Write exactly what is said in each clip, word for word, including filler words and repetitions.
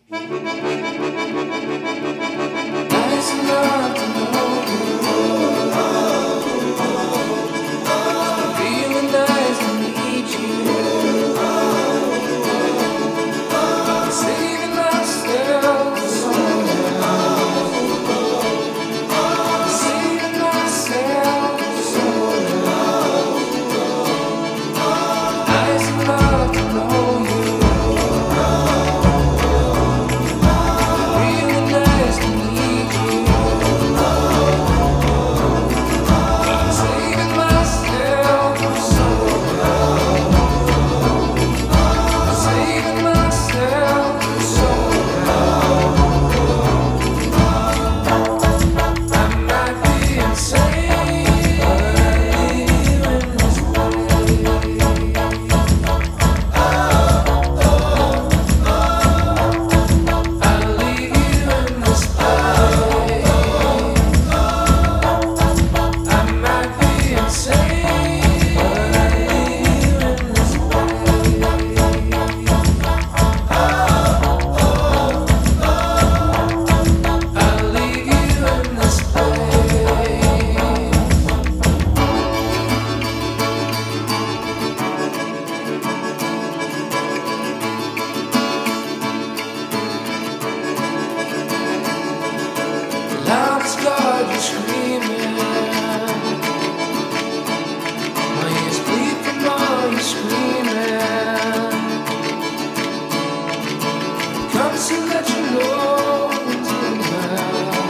Nice enough to know feeling nice to meet you. Saving myself for someone else. Saving myself for someone else. Nice enough to know you. Feeling nice to meet you. Saving myself for someone else. Saving myself for someone else. I might be insane in this way. I'll leave you in this place. I might be insane in this I'll leave you in this place. Loud as God, you're screaming. My ears bleed from all you're screaming. Come to let you know it's been well.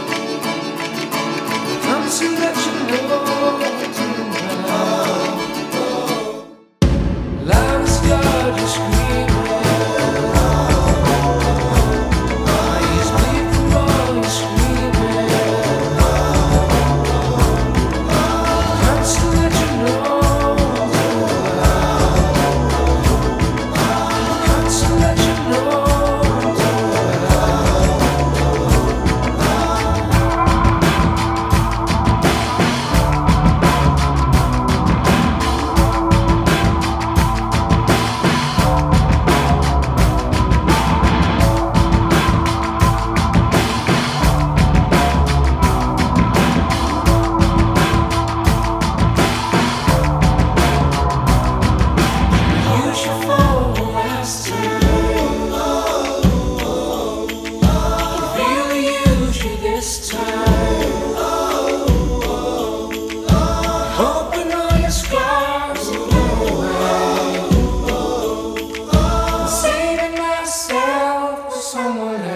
Come to let you know it's been well. Loud as God, you're screaming. My ears bleed from all you're screaming. Come to let you know it's been well. Come to let you know it's been well. Use your phone last time. Really use you this time. Hoping all your scars will go away. Saving myself for someone else.